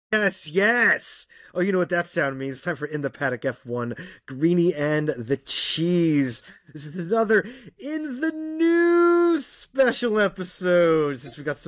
Yes, yes. Oh, you know what that sound means? It's time for In the Paddock F1, Greeny and the Cheese. This is another In the News special episode.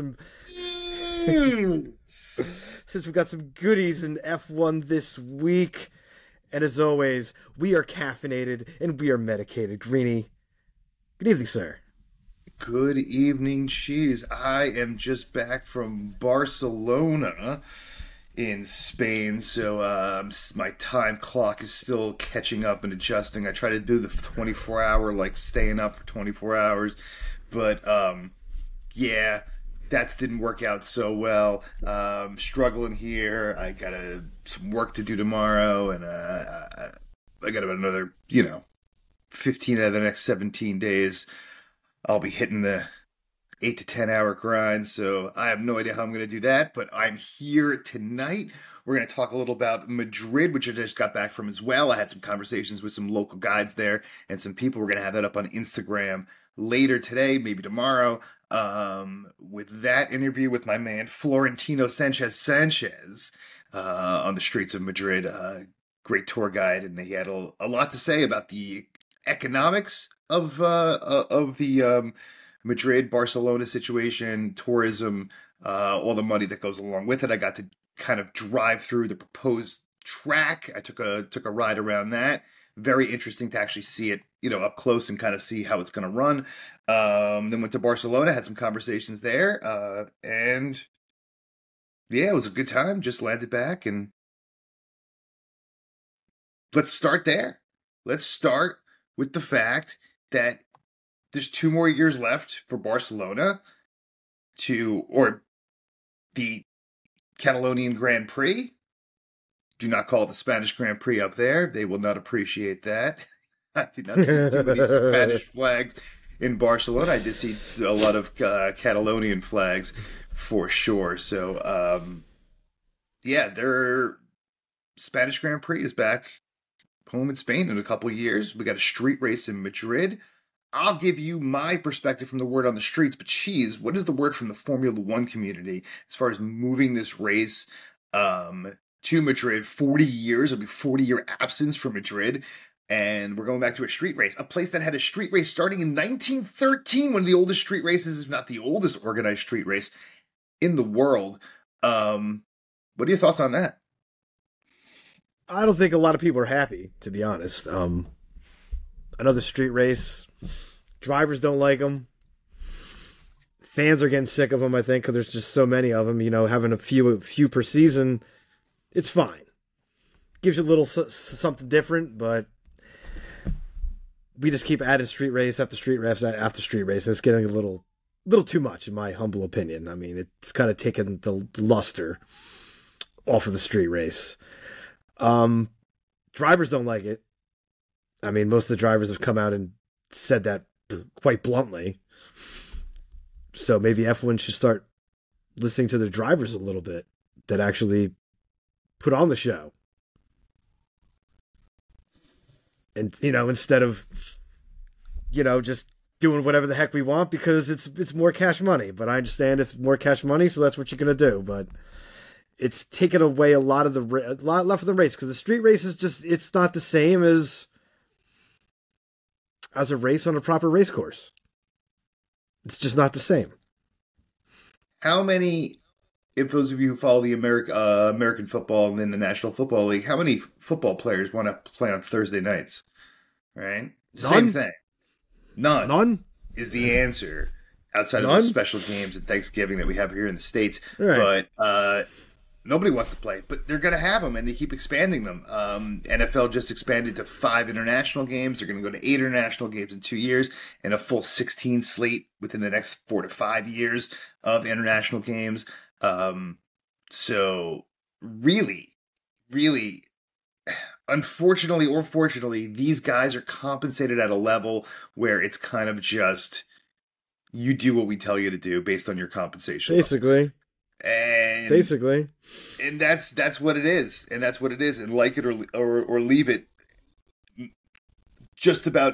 Since we got some goodies in F1 this week. And as always, we are caffeinated and we are medicated. Greeny, good evening, sir. Good evening, Cheese. I am just back from Barcelona in Spain, so my time clock is still catching up and adjusting. I try to do the 24-hour, like staying up for 24 hours, but yeah, that didn't work out so well. Struggling here. I got some work to do tomorrow, and I got about another, 15 out of the next 17 days. I'll be hitting the 8 to 10 hour grind, so I have no idea how I'm going to do that, but I'm here tonight. We're going to talk a little about Madrid, which I just got back from as well. I had some conversations with some local guides there and some people. We're going to have that up on Instagram later today, maybe tomorrow, with that interview with my man Florentino Sanchez on the streets of Madrid. Great tour guide, and he had a lot to say about the economics of the Madrid Barcelona situation, tourism, all the money that goes along with it. I got to kind of drive through the proposed track. I took a ride around that. Very interesting to actually see it, up close and kind of see how it's going to run. Then went to Barcelona, had some conversations there, and yeah, it was a good time. Just landed back, and let's start there. Let's start with the fact that there's 2 more years left for Barcelona or the Catalonian Grand Prix. Do not call it the Spanish Grand Prix up there. They will not appreciate that. I did not see too many Spanish flags in Barcelona. I did see a lot of Catalonian flags for sure. So, yeah, their Spanish Grand Prix is back home in Spain in a couple of years. We got a street race in Madrid. I'll give you my perspective from the word on the streets, but Cheese, what is the word from the Formula One community as far as moving this race to Madrid? 40 years, it'll be 40-year absence from Madrid, and we're going back to a street race, a place that had a street race starting in 1913, one of the oldest street races, if not the oldest organized street race in the world. What are your thoughts on that? I don't think a lot of people are happy, to be honest. Another street race. Drivers don't like them. Fans are getting sick of them, I think, because there's just so many of them. Having a few per season, it's fine. Gives you a little something different, but we just keep adding street race after street race after street race, and it's getting a little too much, in my humble opinion. I mean, it's kind of taken the luster off of the street race. Drivers don't like it. I mean, most of the drivers have come out and said that quite bluntly. So maybe F1 should start listening to their drivers a little bit that actually put on the show. And, instead of, just doing whatever the heck we want because it's more cash money. But I understand it's more cash money, so that's what you're going to do. But it's taken away a lot left of the race because the street race is just, it's not the same as a race on a proper race course. It's just not the same. How many, if those of you who follow the American football and then the National Football League, how many football players want to play on Thursday nights? Right? None? Same thing. None is the answer outside of the special games and Thanksgiving that we have here in the States. Right. But nobody wants to play, but they're going to have them, and they keep expanding them. NFL just expanded to 5 international games. They're going to go to 8 international games in 2 years, and a full 16 slate within the next 4 to 5 years of international games. So really, really, unfortunately or fortunately, these guys are compensated at a level where it's kind of just, you do what we tell you to do based on your compensation. Basically. And that's what it is, and like it or leave it, just about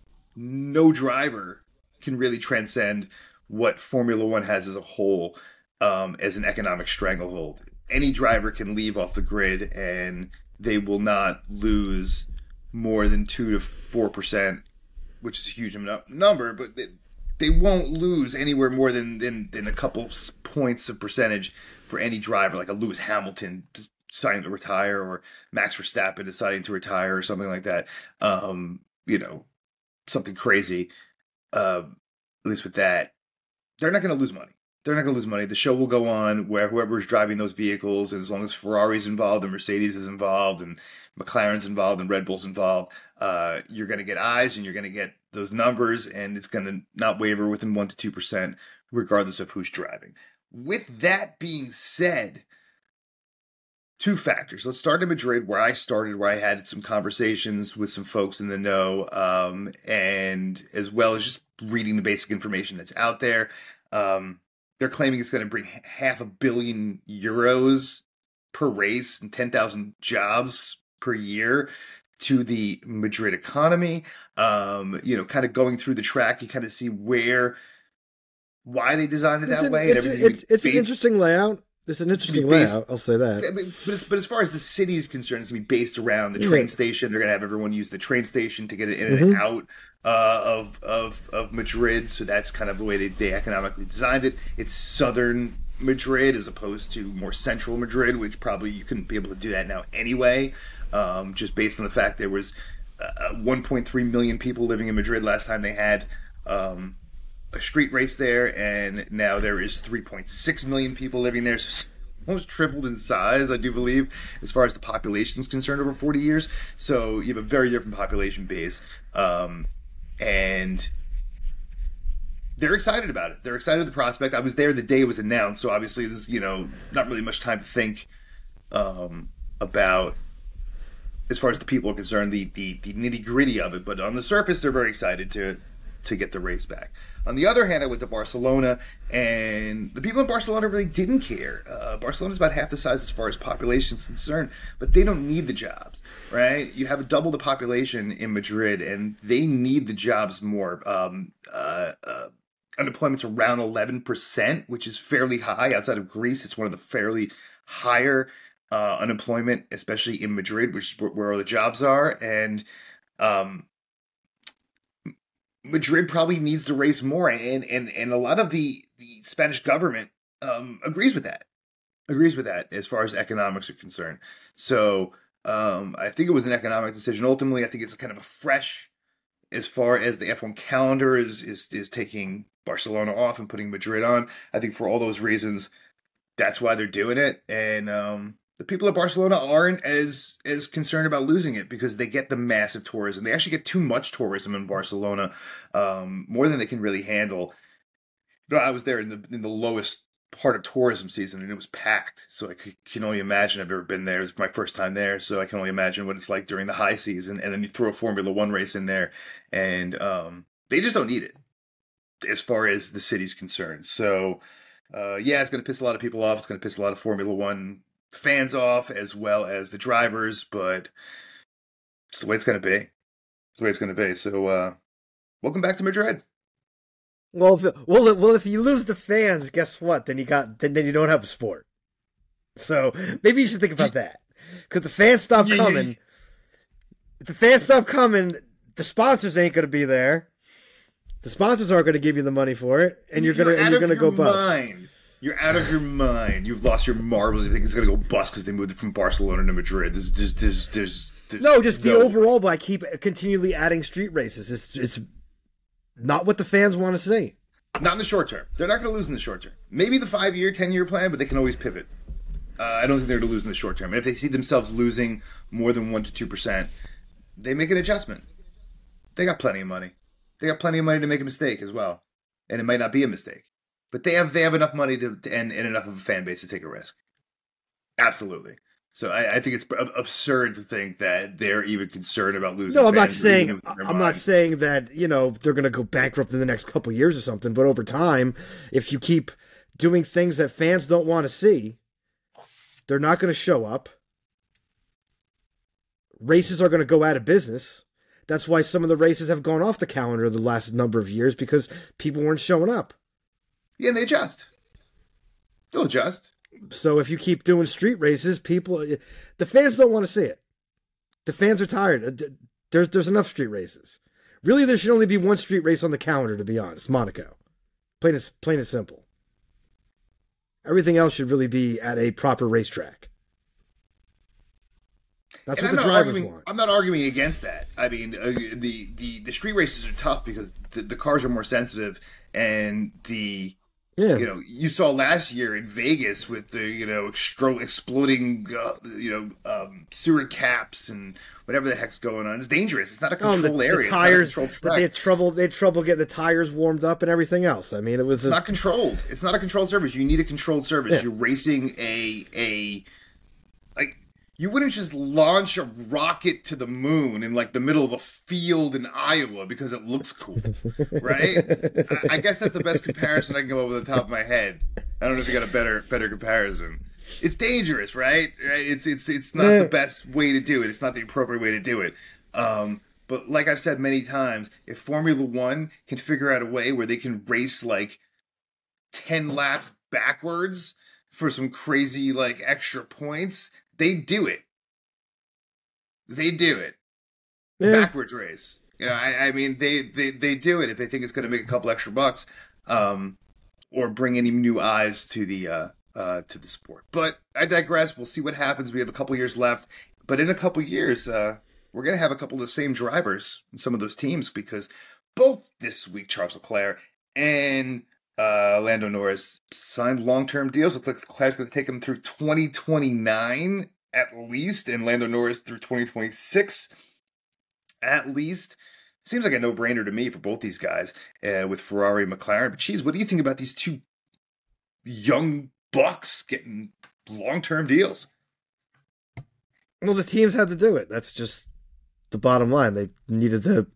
no driver can really transcend what Formula One has as a whole. as an economic stranglehold. Any driver can leave off the grid, and they will not lose more than 2 to 4%, which is a huge number, but they won't lose anywhere more than a couple points of percentage for any driver, like a Lewis Hamilton deciding to retire or Max Verstappen deciding to retire or something like that. Something crazy. At least with that, they're not going to lose money. They're not going to lose money. The show will go on where whoever's driving those vehicles, and as long as Ferrari's involved and Mercedes is involved and McLaren's involved and Red Bull's involved, you're going to get eyes and you're going to get those numbers, and it's going to not waver within 1 to 2%, regardless of who's driving. With that being said, 2 factors. Let's start in Madrid, where I started, where I had some conversations with some folks in the know, and as well as just reading the basic information that's out there. They're claiming it's going to bring €500 million per race and 10,000 jobs per year to the Madrid economy. Kind of going through the track, you kind of see why they designed it that way. It's an interesting layout. It's an interesting layout, I'll say that. But as far as the city is concerned, it's going to be based around the train station. They're going to have everyone use the train station to get it in and out of Madrid. So that's kind of the way they economically designed it. It's southern Madrid as opposed to more central Madrid, which probably you couldn't be able to do that now anyway, just based on the fact there was 1.3 million people living in Madrid last time they had a street race there, and now there is 3.6 million people living there, so it's almost tripled in size, I do believe, as far as the population is concerned over 40 years. So you have a very different population base, and they're excited about it. They're excited at the prospect. I was there the day it was announced, so obviously there's not really much time to think about, as far as the people are concerned, the nitty gritty of it. But on the surface, they're very excited to get the race back. On the other hand, I went to Barcelona, and the people in Barcelona really didn't care. Barcelona's about half the size as far as population is concerned, but they don't need the jobs, right? You have double the population in Madrid, and they need the jobs more. Unemployment's around 11%, which is fairly high. Outside of Greece, it's one of the fairly higher unemployment, especially in Madrid, which is where all the jobs are. And Madrid probably needs to race more, and a lot of the Spanish government agrees with that as far as economics are concerned. So I think it was an economic decision. Ultimately, I think it's kind of a fresh, as far as the F1 calendar is taking Barcelona off and putting Madrid on. I think for all those reasons, that's why they're doing it. And the people of Barcelona aren't as concerned about losing it because they get the massive tourism. They actually get too much tourism in Barcelona, more than they can really handle. I was there in the lowest part of tourism season, and it was packed. So I can only imagine. I've never been there. It was my first time there, so I can only imagine what it's like during the high season. And then you throw a Formula One race in there, and they just don't need it as far as the city's concerned. So it's going to piss a lot of people off. It's going to piss a lot of Formula One fans off, as well as the drivers, but it's the way it's going to be. It's the way it's going to be. So, welcome back to Madrid. Well, if you lose the fans, guess what? Then you don't have a sport. So maybe you should think about that, because the fans stop coming. If the fans stop coming, the sponsors ain't going to be there. The sponsors aren't going to give you the money for it, and you're going to go bust. You're out of your mind. You've lost your marbles. You think it's going to go bust because they moved it from Barcelona to Madrid. There's the overall by continually adding street races. It's not what the fans want to see. Not in the short term. They're not going to lose in the short term. Maybe the 5-year, 10-year plan, but they can always pivot. I don't think they're going to lose in the short term. And if they see themselves losing more than 1 to 2%, they make an adjustment. They got plenty of money. They got plenty of money to make a mistake as well. And it might not be a mistake. But they have enough money and enough of a fan base to take a risk. Absolutely. So I think it's absurd to think that they're even concerned about losing. No, I'm not saying that they're going to go bankrupt in the next couple of years or something. But over time, if you keep doing things that fans don't want to see, they're not going to show up. Races are going to go out of business. That's why some of the races have gone off the calendar the last number of years, because people weren't showing up. Yeah, and they adjust. They'll adjust. So if you keep doing street races, the fans don't want to see it. The fans are tired. There's enough street races. Really, there should only be one street race on the calendar, to be honest. Monaco. Plain and simple. Everything else should really be at a proper racetrack. That's what the drivers want. I'm not arguing against that. I mean, the street races are tough because the cars are more sensitive, and you saw last year in Vegas with the exploding sewer caps and whatever the heck's going on. It's dangerous. It's not a controlled area. The tires, they had trouble getting the tires warmed up and everything else. I mean, it's not controlled. It's not a controlled service. You need a controlled service. Yeah. You're racing you wouldn't just launch a rocket to the moon in like the middle of a field in Iowa because it looks cool, right? I guess that's the best comparison I can come up with on the top of my head. I don't know if you got a better comparison. It's dangerous, right? It's not the best way to do it. It's not the appropriate way to do it. But like I've said many times, if Formula One can figure out a way where they can race like 10 laps backwards for some crazy like extra points, they do it. They do it. Yeah. Backwards race. I mean, they do it if they think it's going to make a couple extra bucks, or bring any new eyes to the sport. But I digress. We'll see what happens. We have a couple years left, but in a couple years, we're going to have a couple of the same drivers in some of those teams because both this week, Charles Leclerc and Lando Norris signed long-term deals. Looks like Leclerc's going to take him through 2029 at least, and Lando Norris through 2026 at least. Seems like a no-brainer to me for both these guys with Ferrari and McLaren. But geez, what do you think about these two young bucks getting long-term deals? Well, the teams had to do it. That's just the bottom line. They needed to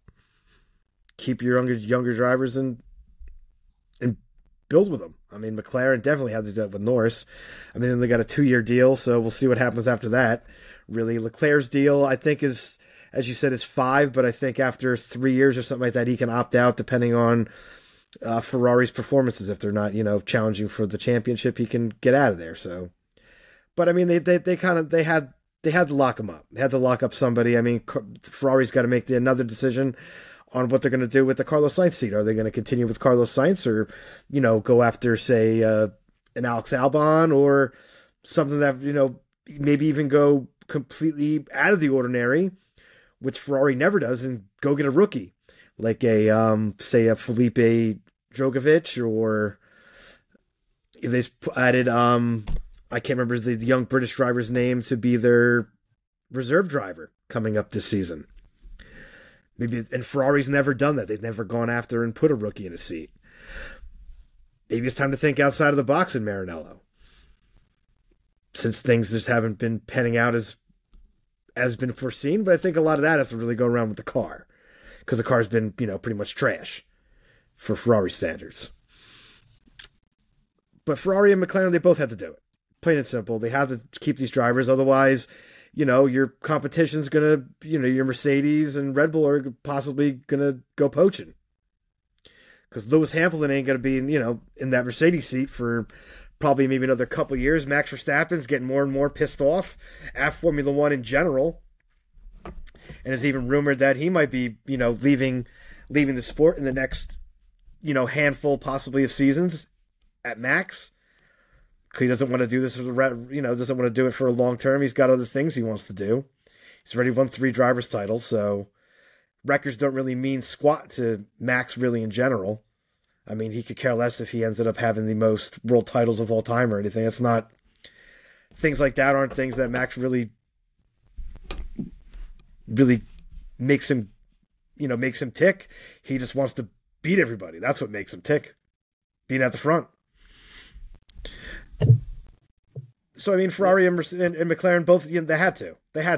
keep your younger drivers and build with them. I mean, McLaren definitely had to do it with Norris. I mean, they got a 2-year deal, so we'll see what happens after that. Really, Leclerc's deal, I think, is, as you said, is 5, but I think after 3 years or something like that, he can opt out depending on Ferrari's performances. If they're not, challenging for the championship, he can get out of there. So, but I mean, they had to lock him up. They had to lock up somebody. I mean, Ferrari's got to make another decision on what they're going to do with the Carlos Sainz seat. Are they going to continue with Carlos Sainz or, go after, say, an Alex Albon or something that, maybe even go completely out of the ordinary, which Ferrari never does, and go get a rookie like say a Felipe Drogovic, or they've added, I can't remember the young British driver's name to be their reserve driver coming up this season. Maybe, and Ferrari's never done that. They've never gone after and put a rookie in a seat. Maybe it's time to think outside of the box in Maranello, since things just haven't been panning out as been foreseen. But I think a lot of that has to really go around with the car, because the car's been, pretty much trash for Ferrari standards. But Ferrari and McLaren, they both had to do it. Plain and simple. They have to keep these drivers. Otherwise, your competition's going to, your Mercedes and Red Bull are possibly going to go poaching. Because Lewis Hamilton ain't going to be, in that Mercedes seat for probably maybe another couple of years. Max Verstappen's getting more and more pissed off at Formula One in general. And it's even rumored that he might be, leaving the sport in the next, handful possibly of seasons at Max. He doesn't want to do this, doesn't want to do it for a long term. He's got other things he wants to do. He's already won 3 drivers' titles, so records don't really mean squat to Max really in general. I mean, he could care less if he ended up having the most world titles of all time or anything. It's not, things like that aren't things that Max really makes him tick. He just wants to beat everybody. That's what makes him tick. Being at the front. So, I mean, Ferrari and McLaren both, they had to.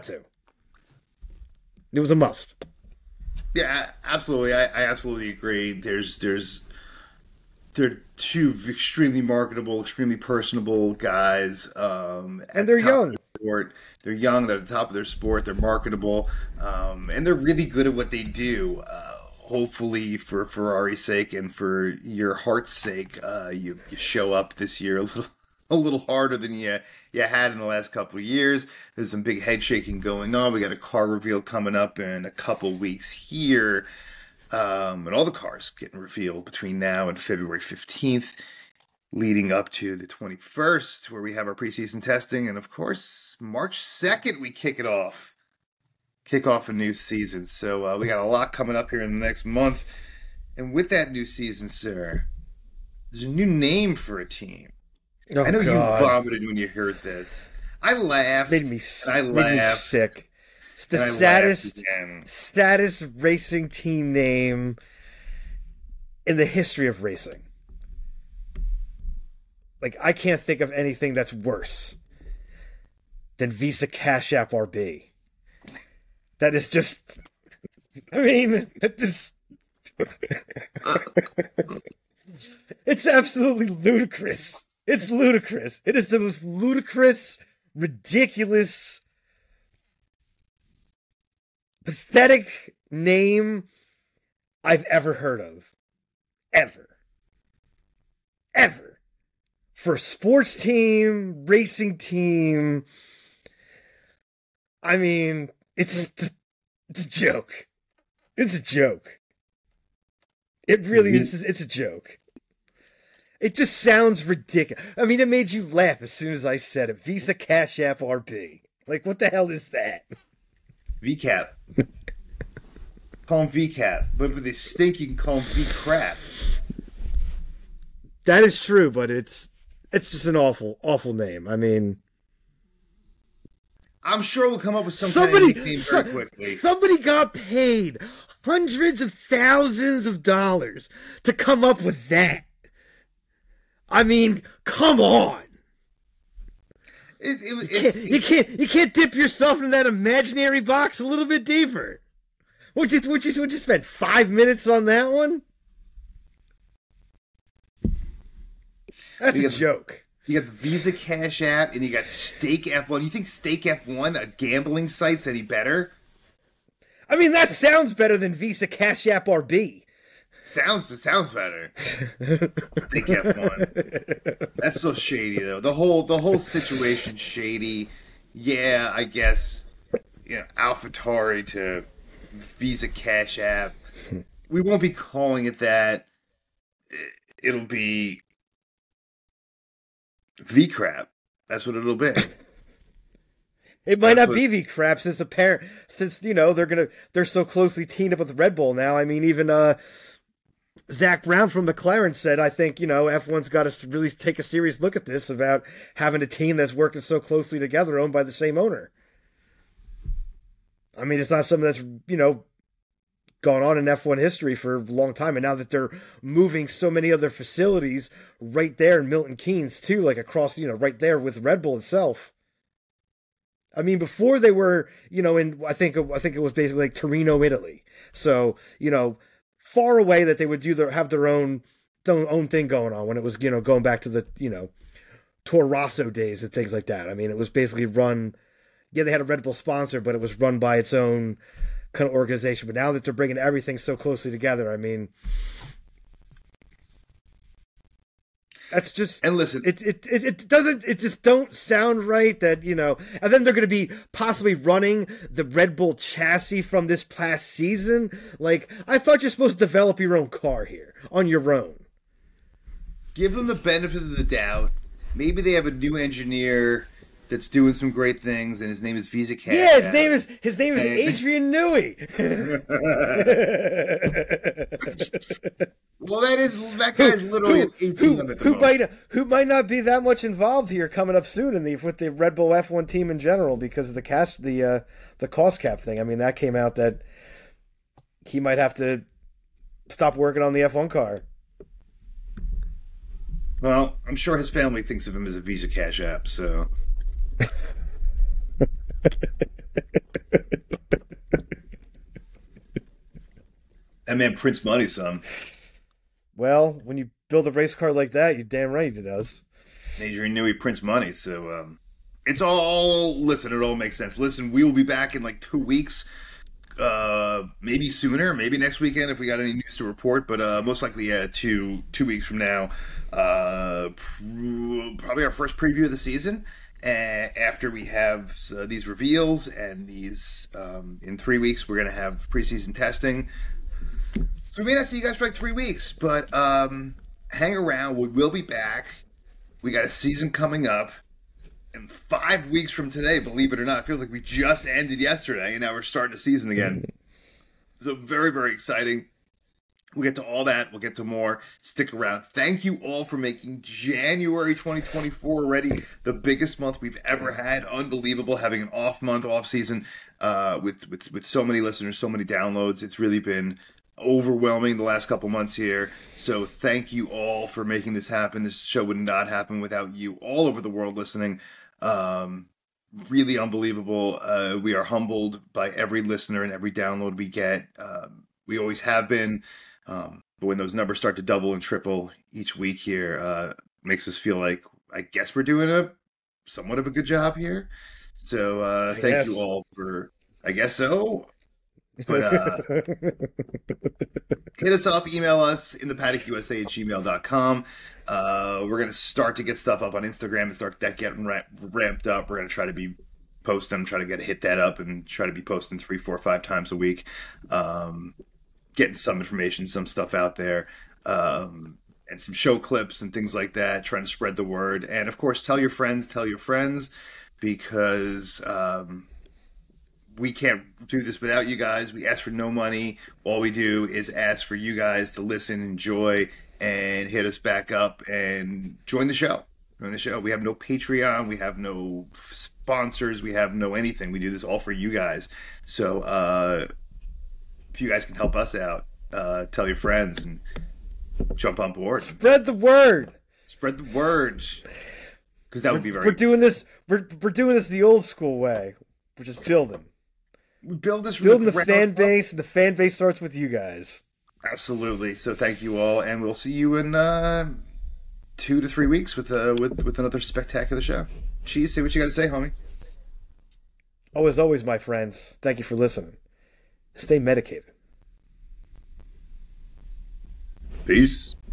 It was a must. Yeah, absolutely. I absolutely agree. They're two extremely marketable, extremely personable guys. And they're young. They're young. They're at the top of their sport. They're marketable. And they're really good at what they do. hopefully for Ferrari's sake and for your heart's sake, you show up this year a little harder than you had in the last couple of years. There's some big head shaking going on. We got a car reveal coming up in a couple weeks here, and all the cars getting revealed between now and February 15th, leading up to the 21st, where we have our preseason testing, and of course March 2nd we kick off a new season. So we got a lot coming up here in the next month, and with that new season, sir, there's a new name for a team. Oh, I know God. you vomited when you heard this. I laughed. Made me sick. It's the saddest racing team name in the history of racing. Like, I can't think of anything that's worse than Visa Cash App RB. That is just, I mean, it just, it's absolutely ludicrous. It's ludicrous. It is the most ludicrous, ridiculous, pathetic name I've ever heard of. Ever. For a sports team, racing team, I mean, it's a joke. It's a joke. It really is. It's a joke. It just sounds ridiculous. I mean, it made you laugh as soon as I said it. Visa Cash App RB. Like, what the hell is that? VCAP. Call him VCAP. But for this stink, you can call him V-crap. That is true, but it's just an awful name. I mean, I'm sure we'll come up with some kind of nickname very quickly. Somebody got paid hundreds of thousands of dollars to come up with that. I mean, come on. You can't dip yourself in that imaginary box a little bit deeper. Would you spend 5 minutes on that one? That's a joke. You got the Visa Cash App, and you got Stake F1. You think Stake F1, a gambling site's any better? I mean, that sounds better than Visa Cash App RB. Sounds better. Stake F1. That's so shady, though. The whole situation's shady. Yeah, I guess, AlphaTauri to Visa Cash App. We won't be calling it that. It'll be V-crap. That's what it'll be. It might not be V-crap since they're so closely teamed up with Red Bull now. I mean, even Zach Brown from McLaren said, I think, F1's got to really take a serious look at this about having a team that's working so closely together, owned by the same owner. I mean, it's not something that's, gone on in F1 history for a long time. And now that they're moving so many other facilities right there in Milton Keynes too, like across, right there with Red Bull itself. I mean, before they were, I think it was basically like Torino, Italy. So, far away that they would have their own thing going on when it was, going back to the, Toro Rosso days and things like that. I mean, it was basically run, they had a Red Bull sponsor, but it was run by its own kind of organization. But now that they're bringing everything so closely together, I mean, that's just, and listen, it just don't sound right that, and then they're going to be possibly running the Red Bull chassis from this past season. Like, I thought you're supposed to develop your own car here on your own. Give them the benefit of the doubt. Maybe they have a new engineer that's doing some great things, and his name is Visa Cash. Yeah, his name is Adrian Newey. Well, that guy's literally an 18 at the moment. Who might not be that much involved here coming up soon with the Red Bull F1 team in general because of the cost cap thing. I mean, that came out that he might have to stop working on the F1 car. Well, I'm sure his family thinks of him as a Visa Cash App, so. That man prints money, son. Well, when you build a race car like that, you're damn right he does. Adrian knew he prints money, so it's all. Listen, it all makes sense. Listen, we will be back in like 2 weeks. maybe sooner, maybe next weekend if we got any news to report. But most likely, yeah, 2 weeks from now. Probably our first preview of the season. After we have these reveals and these in 3 weeks, we're gonna have preseason testing. So we may not see you guys for like 3 weeks, but hang around. We will be back. We got a season coming up. And 5 weeks from today, believe it or not, it feels like we just ended yesterday, and now we're starting a season again. So very, very exciting. We'll get to all that. We'll get to more. Stick around. Thank you all for making January 2024 already the biggest month we've ever had. Unbelievable having an off month, off season with so many listeners, so many downloads. It's really been overwhelming the last couple months here. So thank you all for making this happen. This show would not happen without you all over the world listening. Really unbelievable. We are humbled by every listener and every download we get. We always have been. But when those numbers start to double and triple each week here, makes us feel like I guess we're doing a somewhat of a good job here. So thank you all for, I guess so. But hit us up, email us in the paddockusa@gmail.com. We're going to start to get stuff up on Instagram and start that getting ramped up. We're going to try to be posting, try to hit that up and try to be posting 3, 4, 5 times a week. Getting some information, some stuff out there, and some show clips and things like that, trying to spread the word. And of course, tell your friends, because we can't do this without you guys. We ask for no money. All we do is ask for you guys to listen, enjoy, and hit us back up and join the show. We have no Patreon. We have no sponsors. We have no anything. We do this all for you guys. So if you guys can help us out, tell your friends and jump on board. Spread the word. Because that would be very. We're doing this. We're doing this the old school way. We're just building. We build this from building the fan base, and the fan base starts with you guys. Absolutely. So thank you all, and we'll see you in 2 to 3 weeks with another spectacular show. Cheese, say what you got to say, homie. Oh, as always, my friends, thank you for listening. Stay medicated. Peace.